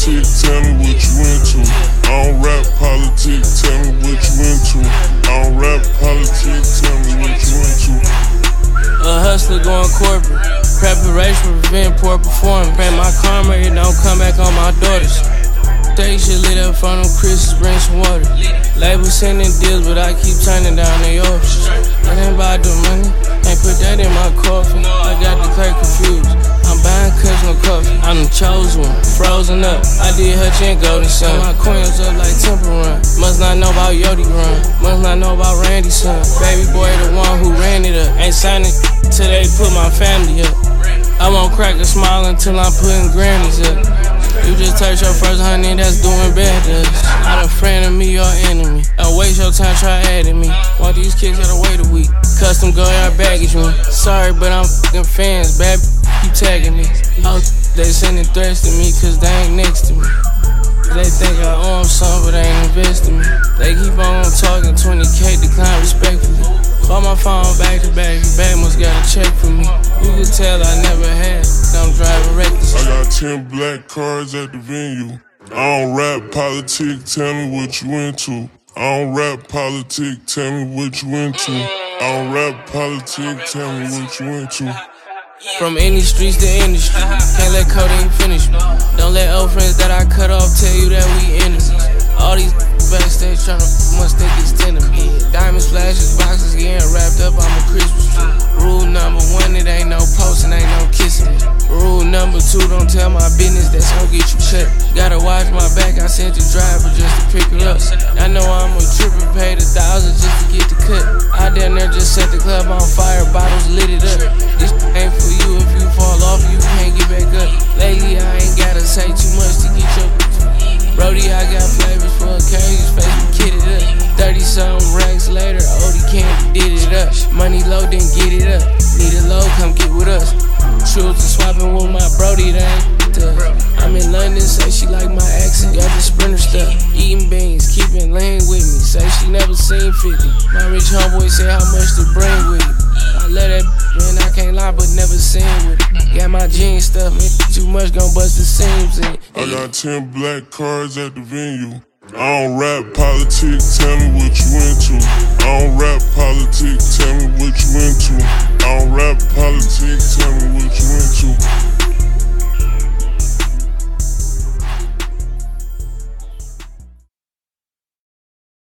politics, tell me what you into. I don't rap politics, tell me what you into. I don't rap politics, tell me what you into. A hustler going corporate, preparation for prevent poor performance. Pray my karma, it don't come back on my daughters. They should lit up front of Chris's, bring some water. Label sending deals, but I keep turning down the offers. That ain't about the money, ain't put that in my coffin. I got the clerk confused, I'm buying cuts, no coffee. I'm the chosen one, frozen up. I did Hutch and Golden Sun. My coins up like Temple Run. Must not know about Yodi Run, must not know about Randy's son. Baby boy, the one who ran it up. Ain't signing till they put my family up. I won't crack a smile until I'm putting grannies up. You just touch your first honey, that's doing bad to us. Not a friend of me or enemy. Don't waste your time, try adding me. Want these kicks, gotta wait a week. Custom go air baggage me. Sorry, but I'm fucking fans, bad keep tagging me. They sending threats to me cause they ain't next to me. They think I owe them something, but they ain't investing me. They keep on talking, 20K decline respectfully. Call my phone back to back, your bag must got a check for me. You can tell I never had, I'm driving reckless. I got 10 black cars at the venue. I don't rap politics, tell me what you into. I don't rap politics, tell me what you into. I don't rap politics, tell me what you into. From any streets to industry, can't let codeine finish me. Don't let old friends that I cut off tell you that we enemies. All these backstage tryna must think it's tender me. Diamonds, flashes, boxes getting wrapped up, I'm a Christmas tree. Rule number 1, it ain't no posting, ain't no kissing me. Rule number 2, don't tell my business, that's gon' get you cut. Gotta watch my back, I sent the driver just to pick her up. I know I'm a tripper, paid $1,000 just to get the cut. I down there just set the club on fire, bottles lit it up. This ain't for you, if you fall off, you can't get back up. Lately I ain't gotta say too much to get your Brody, I got flavors for occasions, face me kitted up. 30-something racks later, Odie can't did it up. Money low, then get it up. Need a low, come get with us. Truth to swapping with my Brody, that ain't tough. I'm in London, say she like my accent, got the Sprinter stuff. Eating beans, keeping lean with me, say she never seen 50. My rich homeboy say how much to bring with you. I love that man, I can't lie, but never seen with it. Got my jeans stuff, man, too much gon' bust the seams in it. I got 10 black cars at the venue. I don't rap politics, tell me what you into. I don't rap politics, tell me what you into. I don't rap politics, tell me what you into.